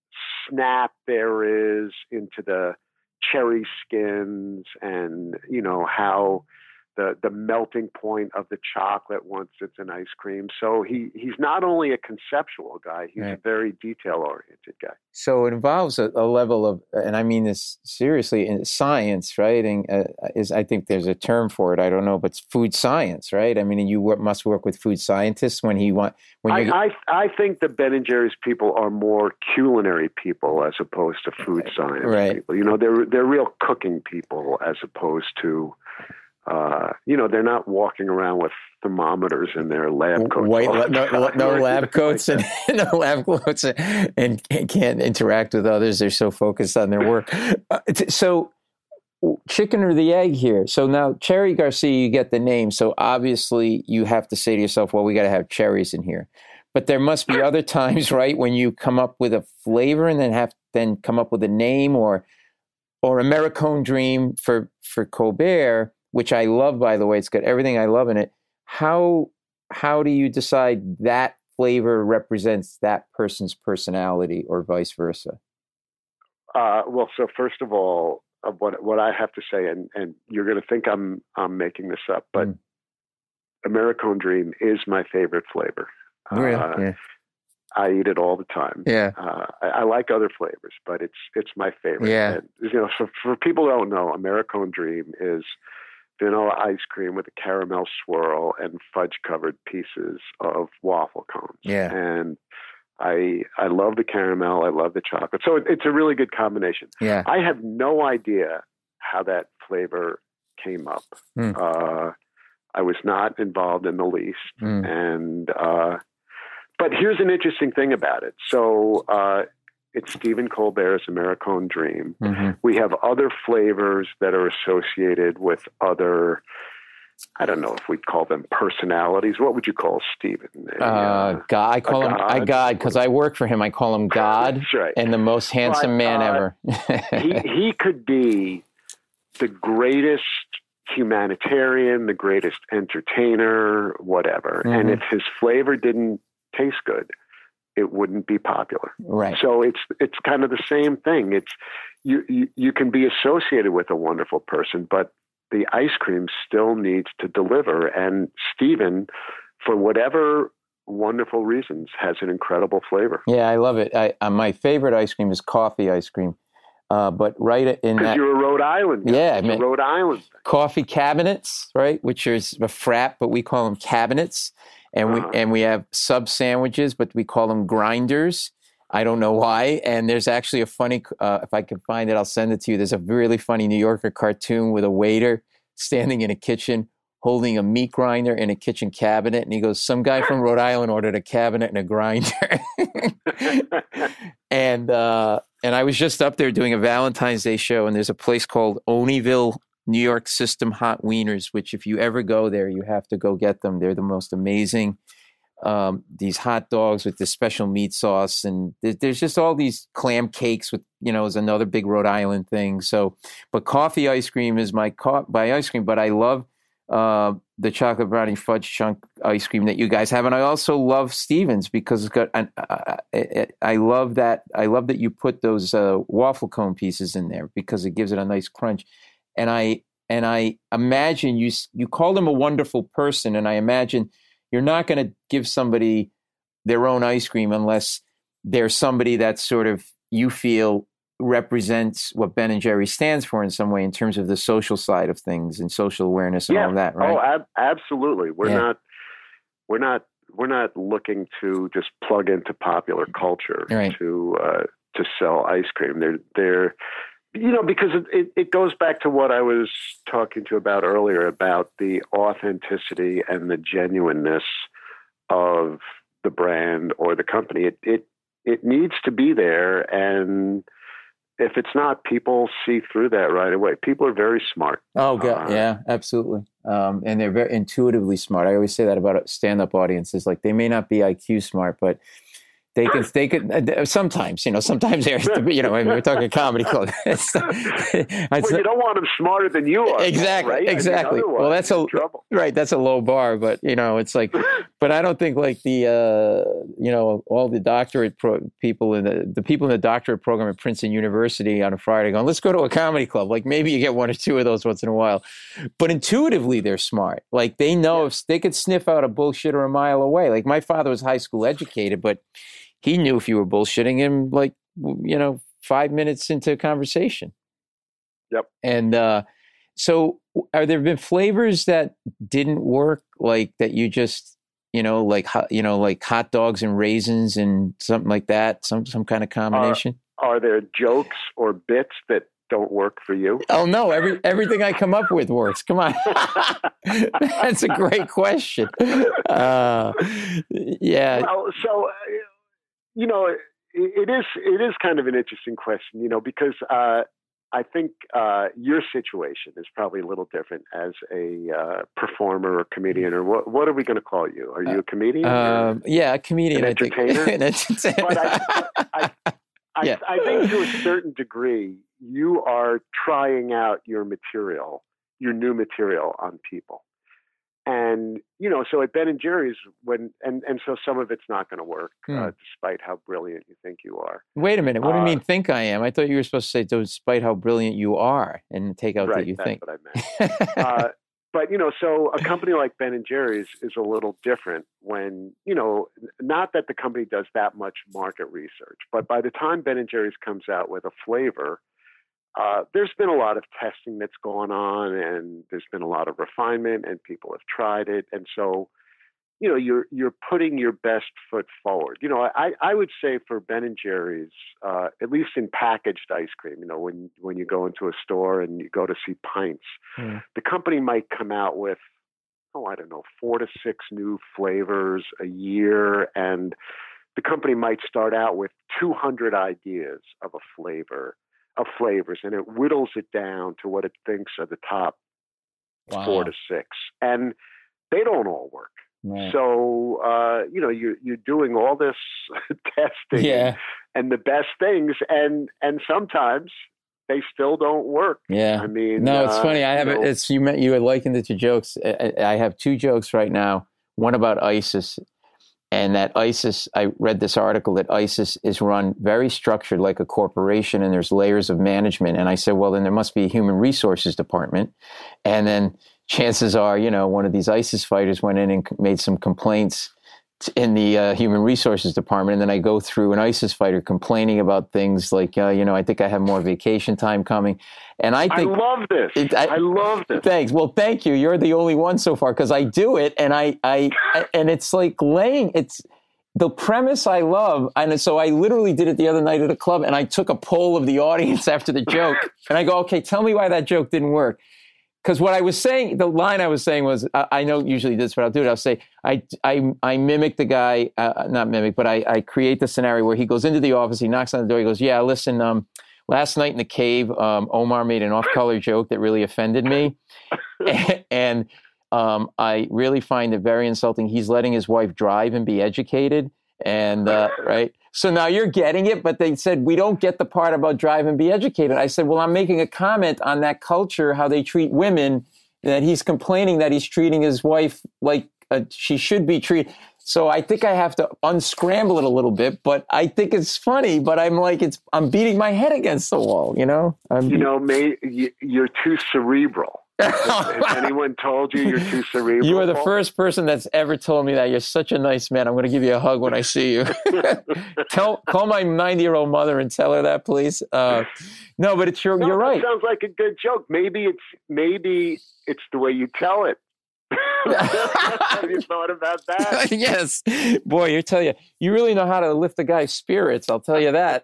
snap there is into the cherry skins, and, you know, how the, the melting point of the chocolate once it's in ice cream. So he, he's not only a conceptual guy, he's Right. a very detail-oriented guy. So it involves a, a level of, and I mean this seriously, in science, right? And uh, is I think there's a term for it. I don't know, but it's food science, right? I mean, you work, must work with food scientists when he want when you. I, I I think the Ben and Jerry's people are more culinary people as opposed to food science Right. people. You know, they're they're real cooking people as opposed to, uh, you know, they're not walking around with thermometers in their lab coats. White, all the no, time, no or lab anything coats like and no lab coats and, and can't interact with others. They're so focused on their work. Uh, t- so, chicken or the egg here? So now, Cherry Garcia, you get the name. So obviously, you have to say to yourself, "Well, we got to have cherries in here." But there must be other times, right, when you come up with a flavor and then have then come up with a name, or or Americone Dream for for Colbert, which I love, by the way. It's got everything I love in it. How how do you decide that flavor represents that person's personality, or vice versa? Uh, well, so first of all, uh, what what I have to say, and, and you're going to think I'm I'm making this up, but Mm. Americone Dream is my favorite flavor. Really? Uh, yeah. I eat it all the time. Yeah. Uh, I, I like other flavors, but it's it's my favorite. Yeah. And, you know, so for people who don't know, Americone Dream is vanilla ice cream with a caramel swirl and fudge covered pieces of waffle cones. Yeah. And I I love the caramel. I love the chocolate. So it, it's a really good combination. Yeah. I have no idea how that flavor came up. Mm. Uh, I was not involved in the least. Mm. And, uh, but here's an interesting thing about it. So uh, it's Stephen Colbert's Americone Dream. Mm-hmm. We have other flavors that are associated with other, I don't know if we'd call them personalities. What would you call Stephen? Uh, God, I call him God. I God because I work for him. I call him God, That's right. and the most handsome But, man uh, ever. he, he could be the greatest humanitarian, the greatest entertainer, whatever. Mm-hmm. And if his flavor didn't taste good, it wouldn't be popular. Right. So it's it's kind of the same thing. It's you, you you can be associated with a wonderful person, but the ice cream still needs to deliver. And Stephen, for whatever wonderful reasons, has an incredible flavor. Yeah, I love it. I, uh, my favorite ice cream is coffee ice cream. Uh, but right in that, because you're a Rhode Island guy. Yeah, it's man, a Rhode Island thing. Coffee cabinets, right? Which is a frap, but we call them cabinets, and Uh-huh. we and we have sub sandwiches, but we call them grinders. I don't know why. And there's actually a funny, uh, if I can find it, I'll send it to you. There's a really funny New Yorker cartoon with a waiter standing in a kitchen holding a meat grinder in a kitchen cabinet, and he goes, "Some guy from Rhode Island ordered a cabinet and a grinder." and uh, and I was just up there doing a Valentine's Day show, and there's a place called Oneyville, New York System Hot Wieners, which if you ever go there, you have to go get them. They're the most amazing. Um, these hot dogs with this special meat sauce, and there, there's just all these clam cakes with, you know, is another big Rhode Island thing. So, but coffee ice cream is my co- by ice cream, but I love uh, the chocolate brownie fudge chunk ice cream that you guys have, and I also love Stevens because it's got. An, uh, it, I love that. I love that you put those uh, waffle cone pieces in there because it gives it a nice crunch, and I and I imagine you you called him a wonderful person, and I imagine you're not going to give somebody their own ice cream unless there's somebody that sort of you feel represents what Ben and Jerry stands for in some way in terms of the social side of things and social awareness and yeah. all of that, right? Oh, ab- absolutely. We're Yeah. not, we're not, we're not looking to just plug into popular culture Right. to uh, to sell ice cream. They're they're, you know, because it, it, it goes back to what I was talking to about earlier about the authenticity and the genuineness of the brand or the company. It it it needs to be there, and if it's not, people see through that right away. People are very smart. Oh, God. Uh, Yeah, absolutely. Um, and they're very intuitively smart. I always say that about stand-up audiences. Like, they may not be I Q smart, but they can, they could, uh, sometimes, you know, sometimes they're, you know, I mean, we're talking a comedy club. It's, it's, well, you don't want them smarter than you are. Exactly, right? exactly. I mean, well, that's a, trouble. right. That's a low bar, but, you know, it's like, but I don't think like the, uh, you know, all the doctorate pro- people in the, the people in the doctorate program at Princeton University on a Friday going, let's go to a comedy club. Like maybe you get one or two of those once in a while, but intuitively they're smart. Like they know yeah. if they could sniff out a bullshitter a mile away. Like my father was high school educated, but he knew if you were bullshitting him, like, you know, five minutes into a conversation. Yep. And, uh, so are there been flavors that didn't work, like that you just, you know, like, you know, like hot dogs and raisins and something like that, some, some kind of combination? Are, are there jokes or bits that don't work for you? Oh no, every, everything I come up with works. Come on. That's a great question. Uh, yeah. Well, so, uh, you know, it, it is, it is kind of an interesting question, you know, because, uh, I think uh, your situation is probably a little different as a uh, performer or comedian, or what? What are we going to call you? Are you a comedian? Uh, yeah, a comedian. An I think. entertainer. An entertainer. But I, I, I, yeah. I think to a certain degree, you are trying out your material, your new material on people. And, you know, so at Ben and Jerry's, when, and, and so some of it's not going to work, hmm. uh, despite how brilliant you think you are. Wait a minute. What uh, do you mean think I am? I thought you were supposed to say, despite how brilliant you are, and take out right, that you that's think. What I meant. uh, but, you know, so a company like Ben and Jerry's is a little different when, you know, not that the company does that much market research, but by the time Ben and Jerry's comes out with a flavor, Uh, there's been a lot of testing that's gone on, and there's been a lot of refinement, and people have tried it. And so, you know, you're you're putting your best foot forward. You know, I, I would say for Ben and Jerry's, uh, at least in packaged ice cream, you know, when when you go into a store and you go to see pints, mm. the company might come out with, oh, I don't know, four to six new flavors a year, and the company might start out with two hundred ideas of a flavor. Of flavors, and it whittles it down to what it thinks are the top wow. four to six, and they don't all work. Right. So uh, you know, you're you're doing all this testing yeah. and the best things, and and sometimes they still don't work. Yeah. I mean, no, it's uh, funny. I have you know, it. It's you. Met, you had likened it to jokes. I, I have two jokes right now. One about ISIS, and that ISIS. I read this article that ISIS is run very structured, like a corporation, and there's layers of management. And I said, well, then there must be a human resources department, and then chances are, you know, one of these ISIS fighters went in and made some complaints in the uh, human resources department, and then I go through an ISIS fighter complaining about things like, uh, you know, I think I have more vacation time coming, and I think I love this. It, I, I love this. Thanks. Well, thank you. You're the only one so far because I do it, and I, I, and it's like laying. It's the premise I love, and so I literally did it the other night at a club, and I took a poll of the audience after the joke, and I go, okay, tell me why that joke didn't work. Because what I was saying, the line I was saying was, I, I know usually this, but I'll do it. I'll say, I, I, I mimic the guy, uh, not mimic, but I, I create the scenario where he goes into the office, he knocks on the door, he goes, yeah, listen, um, last night in the cave, um, Omar made an off-color joke that really offended me. and and um, I really find it very insulting. He's letting his wife drive and be educated. And, uh, right. So now you're getting it, but they said, we don't get the part about drive and be educated. I said, well, I'm making a comment on that culture, how they treat women, that he's complaining that he's treating his wife like uh, she should be treated. So I think I have to unscramble it a little bit, but I think it's funny, but I'm like, it's, I'm beating my head against the wall, you know? I'm you know, may, you're too cerebral. Has anyone told you you're too cerebral? You are the first person that's ever told me that. You're such a nice man. I'm going to give you a hug when I see you. tell, call my ninety-year-old mother and tell her that, please. Uh, no, but it's you're, no, you're that right. Sounds like a good joke. Maybe it's maybe it's the way you tell it. Have you thought about that? Yes. Boy, you're telling you, you really know how to lift a guy's spirits. I'll tell you that.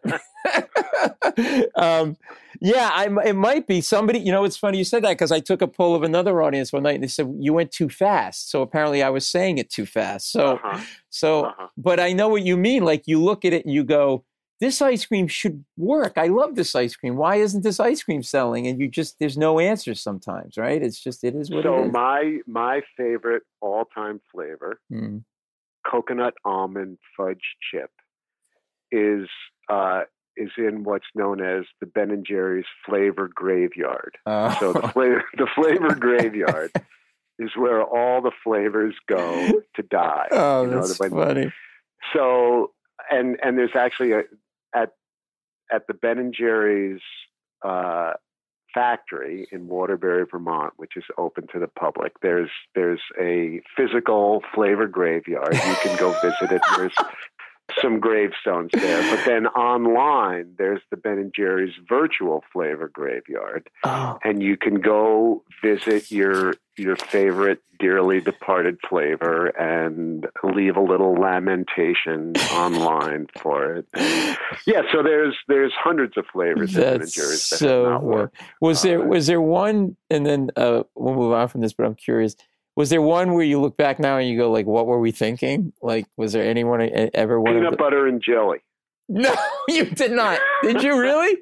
um, yeah, I, it might be somebody, you know, it's funny you said that because I took a poll of another audience one night and they said, you went too fast. So apparently I was saying it too fast. So, uh-huh. so, uh-huh. But I know what you mean. Like you look at it and you go, this ice cream should work. I love this ice cream. Why isn't this ice cream selling? And you just, there's no answers sometimes, right? It's just, it is what so it is. So my, my favorite all-time flavor, mm. coconut almond fudge chip, is, uh, is in what's known as the Ben and Jerry's flavor graveyard. Oh. So the flavor, the flavor graveyard is where all the flavors go to die. Oh, you know, that's when, funny. So, and, and there's actually a, at, at the Ben and Jerry's, uh, factory in Waterbury, Vermont, which is open to the public. There's, there's a physical flavor graveyard. You can go visit it. There's some gravestones there, but then online there's the Ben and Jerry's virtual flavor graveyard, oh. and you can go visit your your favorite dearly departed flavor and leave a little lamentation online for it. And yeah, so there's there's hundreds of flavors That's in Ben and Jerry's that so have not worked. Was there uh, was there one, and then uh, we'll move on from this, but I'm curious. Was there one where you look back now and you go, like, what were we thinking? Like, was there anyone ever one peanut of the... butter and jelly? No, you did not. Did you really?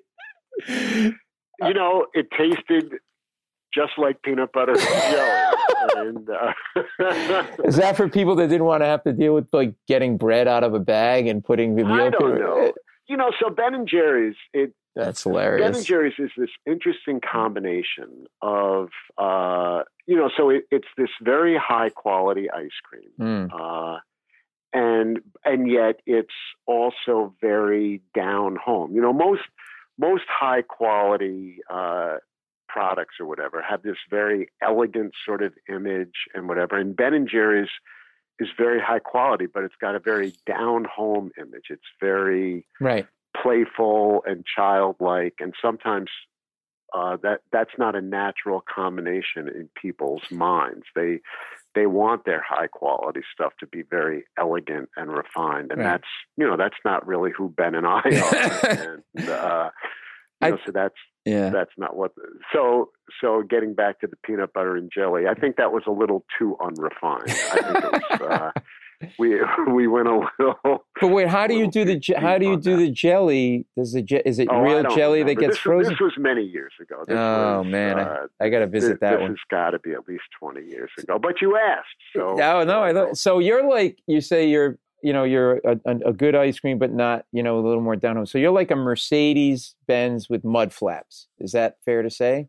You know, it tasted just like peanut butter and jelly. and, uh... Is that for people that didn't want to have to deal with, like, getting bread out of a bag and putting the I yolk don't in know. it? You know, so Ben and Jerry's, it, That's hilarious. Ben and Jerry's is this interesting combination of, uh, you know, so it, it's this very high quality ice cream, mm. uh, and and yet it's also very down home. You know, most most high quality uh, products or whatever have this very elegant sort of image and whatever. And Ben and Jerry's is very high quality, but it's got a very down home image. It's very right. playful and childlike, and sometimes uh, that that's not a natural combination in people's minds. They they want their high quality stuff to be very elegant and refined, and right. that's you know that's not really who Ben and I are. and, uh, you know, I, so that's yeah. that's not what. So so getting back to the peanut butter and jelly, I think that was a little too unrefined. I think it was. Uh, We we went a little. But wait, how do you do the how do you do that. the jelly? Does the is it oh, real jelly remember. that gets this, frozen? This was many years ago. This oh was, man, uh, I, I got to visit this, that this one. This has got to be at least twenty years ago. But you asked, so no, no, I thought, so you're like you say you're you know, you're a, a, a good ice cream, but not, you know, a little more down home. So you're like a Mercedes Benz with mud flaps. Is that fair to say?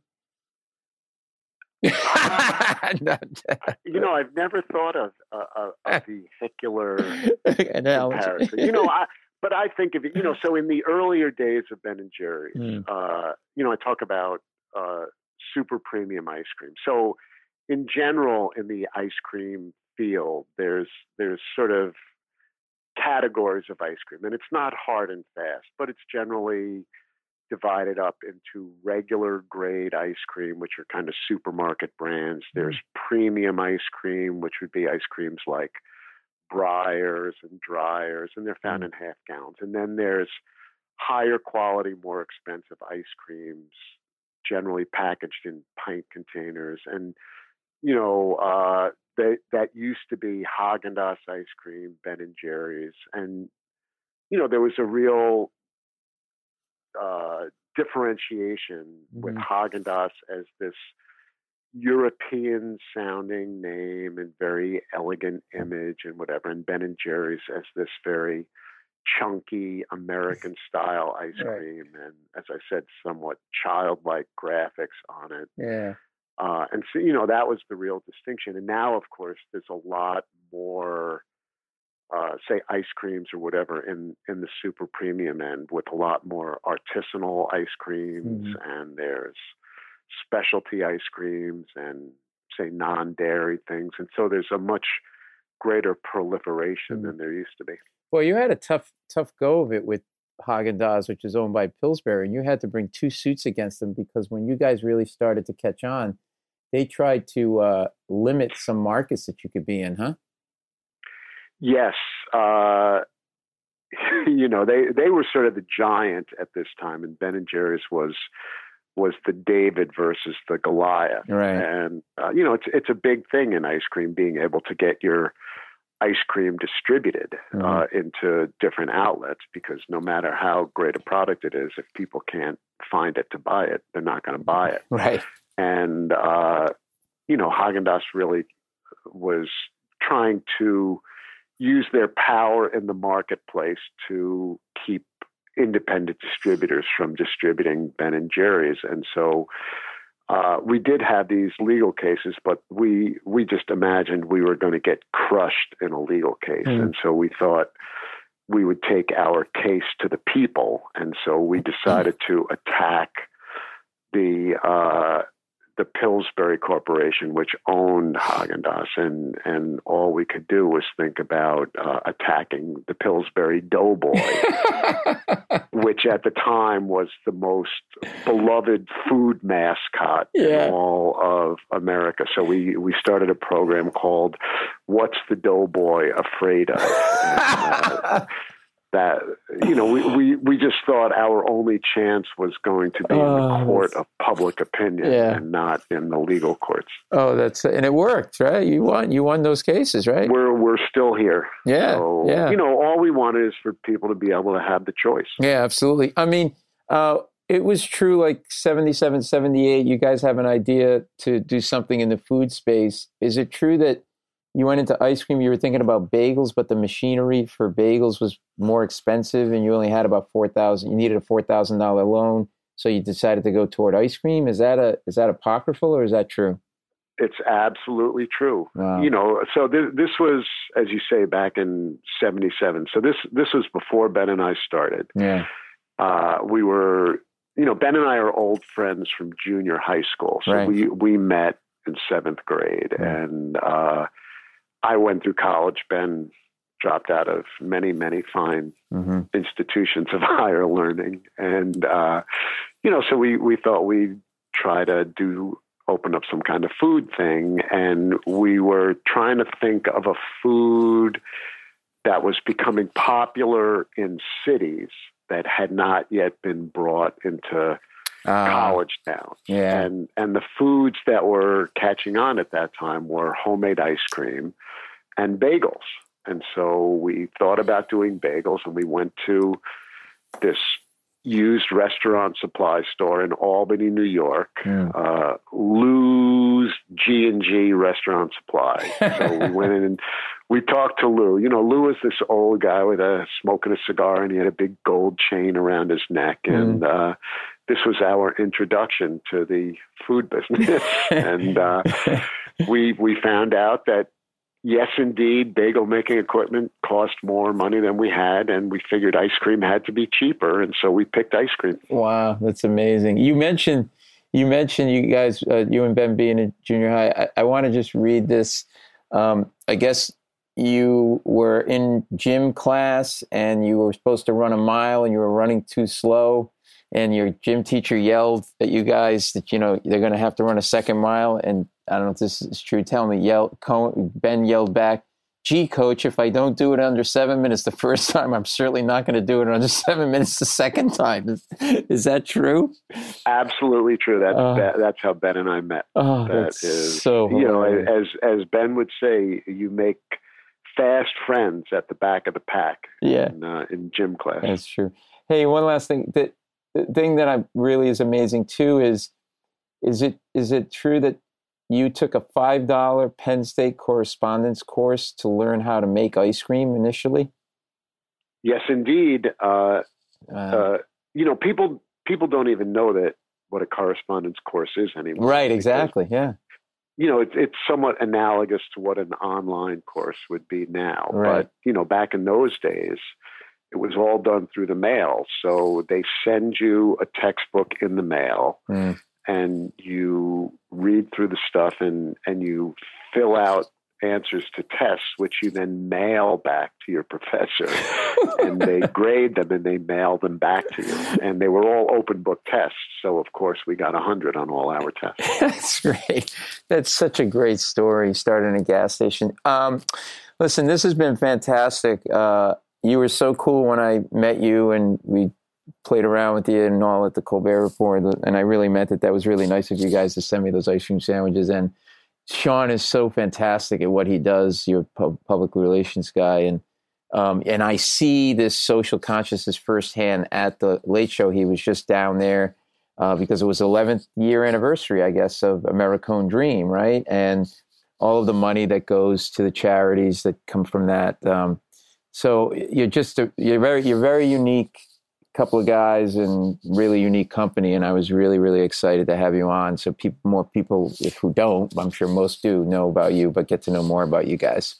You know, I've never thought of a, a, a vehicular comparison. You know, I, but I think of it, you know, so in the earlier days of Ben and Jerry's, mm. uh, you know, I talk about uh, super premium ice cream. So in general, in the ice cream field, there's there's sort of categories of ice cream, and it's not hard and fast, but it's generally divided up into regular grade ice cream, which are kind of supermarket brands. There's premium ice cream, which would be ice creams like Breyers and Dryers, and they're found mm. in half gallons. And then there's higher quality, more expensive ice creams, generally packaged in pint containers. And, you know, uh, they, that used to be Haagen-Dazs ice cream, Ben and Jerry's. And, you know, there was a real Uh, differentiation mm-hmm. with Haagen-Dazs as this European-sounding name and very elegant image and whatever, and Ben and Jerry's as this very chunky American-style ice right. cream, and as I said, somewhat childlike graphics on it. Yeah, uh, and so you know that was the real distinction. And now, of course, there's a lot more. Uh, say ice creams or whatever in, in the super premium end, with a lot more artisanal ice creams mm-hmm. and there's specialty ice creams and say non-dairy things. And so there's a much greater proliferation mm-hmm. than there used to be. Well, you had a tough, tough go of it with Haagen-Dazs, which is owned by Pillsbury, and you had to bring two suits against them because when you guys really started to catch on, they tried to uh, limit some markets that you could be in, huh? Yes. Uh, you know, they, they were sort of the giant at this time, and Ben and Jerry's was was the David versus the Goliath. Right. And, uh, you know, it's it's a big thing in ice cream, being able to get your ice cream distributed mm-hmm. uh, into different outlets, because no matter how great a product it is, if people can't find it to buy it, they're not going to buy it. Right. And, uh, you know, Haagen-Dazs really was trying to use their power in the marketplace to keep independent distributors from distributing Ben and Jerry's. And so uh, we did have these legal cases, but we we just imagined we were going to get crushed in a legal case. Mm. And so we thought we would take our case to the people. And so we decided to attack the uh, the Pillsbury Corporation, which owned Haagen-Dazs, and and all we could do was think about uh, attacking the Pillsbury Doughboy, which at the time was the most beloved food mascot yeah. in all of America. So we we started a program called "What's the Doughboy Afraid of?" And, uh, that, you know, we, we, we just thought our only chance was going to be oh, in the court of public opinion yeah. and not in the legal courts. Oh, that's, and it worked, right? You won, you won those cases, right? We're, we're still here. Yeah. So, yeah. you know, all we wanted is for people to be able to have the choice. Yeah, absolutely. I mean, uh, it was true like seventy-seven, seventy-eight, you guys have an idea to do something in the food space. Is it true that you went into ice cream, you were thinking about bagels, but the machinery for bagels was more expensive and you only had about four thousand dollars, you needed a four thousand dollars loan, so you decided to go toward ice cream? Is that a is that apocryphal or is that true? It's absolutely true. Wow. You know, so this, this was, as you say, back in seventy-seven. So this this was before Ben and I started. Yeah. Uh, we were, you know, Ben and I are old friends from junior high school. So right. we, we met in seventh grade. Right. And uh I went through college. Ben dropped out of many, many fine mm-hmm. institutions of higher learning. And, uh, you know, so we, we thought we'd try to do, open up some kind of food thing. And we were trying to think of a food that was becoming popular in cities that had not yet been brought into Uh, college towns. Yeah. And and the foods that were catching on at that time were homemade ice cream and bagels. And so we thought about doing bagels, and we went to this used restaurant supply store in Albany, New York, yeah. uh, Lou's G and G Restaurant Supply. So we went in and we talked to Lou. You know, Lou was this old guy with a smoking a cigar, and he had a big gold chain around his neck. Mm. And uh, this was our introduction to the food business. and uh, we we found out that, yes, indeed, bagel making equipment cost more money than we had, and we figured ice cream had to be cheaper, and so we picked ice cream. Wow, that's amazing. You mentioned you mentioned you guys, uh, you and Ben being in junior high. I, I want to just read this. Um, I guess you were in gym class, and you were supposed to run a mile, and you were running too slow, and your gym teacher yelled at you guys that, you know, they're going to have to run a second mile, and I don't know if this is true. Tell me, yell, Ben yelled back, "Gee, coach, if I don't do it under seven minutes the first time, I'm certainly not going to do it under seven minutes the second time." Is, is that true? Absolutely true. That's uh, that, that's how Ben and I met. Oh, that that's is, so you know, hilarious. as as Ben would say, you make fast friends at the back of the pack. Yeah, in, uh, in gym class. That's true. Hey, one last thing. The, the thing that I really is amazing too is, is it is it true that you took a five dollar Penn State correspondence course to learn how to make ice cream initially? Yes, indeed. Uh, uh, uh, you know, people people don't even know that what a correspondence course is anymore. Right, exactly, because, yeah. You know, it's it's somewhat analogous to what an online course would be now. Right. But, you know, back in those days, it was all done through the mail. So they send you a textbook in the mail. Mm. And you read through the stuff and, and you fill out answers to tests, which you then mail back to your professor. And they grade them and they mail them back to you. And they were all open book tests. So, of course, we got one hundred on all our tests. That's great. That's such a great story, starting a gas station. Um, listen, this has been fantastic. Uh, you were so cool when I met you, and we played around with you and all at the Colbert Report, and I really meant it. That was really nice of you guys to send me those ice cream sandwiches. And Sean is so fantastic at what he does. You're a pub- public relations guy, and um, and I see this social consciousness firsthand at the Late Show. He was just down there uh, because it was eleventh year anniversary, I guess, of Americone Dream, right? And all of the money that goes to the charities that come from that. Um, so you're just a, you're very you're very unique. Couple of guys and really unique company, and I was really, really excited to have you on. So people, more people, if who don't, I'm sure most do know about you, but get to know more about you guys.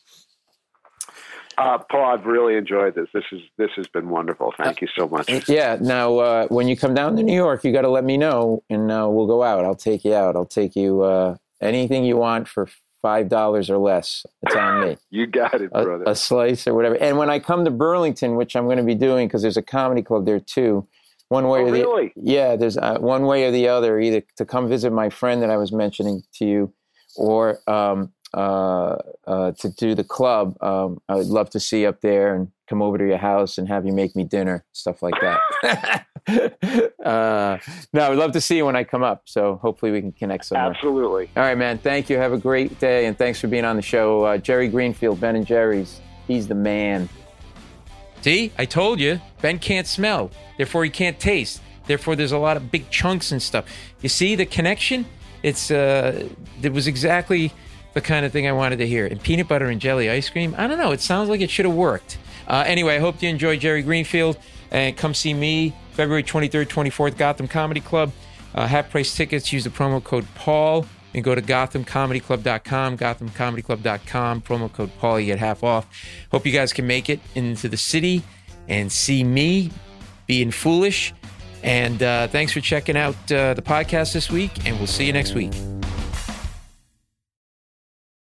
Uh, Paul, I've really enjoyed this. This is this has been wonderful. Thank you so much. Yeah. Now, uh, when you come down to New York, you got to let me know, and uh, we'll go out. I'll take you out. I'll take you uh, anything you want for five dollars or less. It's on me. You got it, brother. A, a slice or whatever. And when I come to Burlington, which I'm going to be doing, because there's a comedy club there too, one way oh, or the really? yeah, there's uh, one way or the other, either to come visit my friend that I was mentioning to you, or um, uh, uh, to do the club. Um, I would love to see you up there and come over to your house and have you make me dinner, stuff like that. uh, no, I would love to see you when I come up. So hopefully we can connect somewhere. Absolutely. All right, man. Thank you. Have a great day, and thanks for being on the show. Uh, Jerry Greenfield, Ben and Jerry's. He's the man. See, I told you, Ben can't smell, therefore he can't taste. Therefore, there's a lot of big chunks and stuff. You see the connection? It's uh, it was exactly the kind of thing I wanted to hear. And peanut butter and jelly ice cream, I don't know. It sounds like it should have worked. Uh, anyway, I hope you enjoy Jerry Greenfield. And come see me February twenty-third, twenty-fourth, Gotham Comedy Club. Uh, half price tickets. Use the promo code Paul and go to Gotham Comedy Club dot com, Gotham Comedy Club dot com. Promo code Paul, you get half off. Hope you guys can make it into the city and see me being foolish. And uh, thanks for checking out uh, the podcast this week, and we'll see you next week.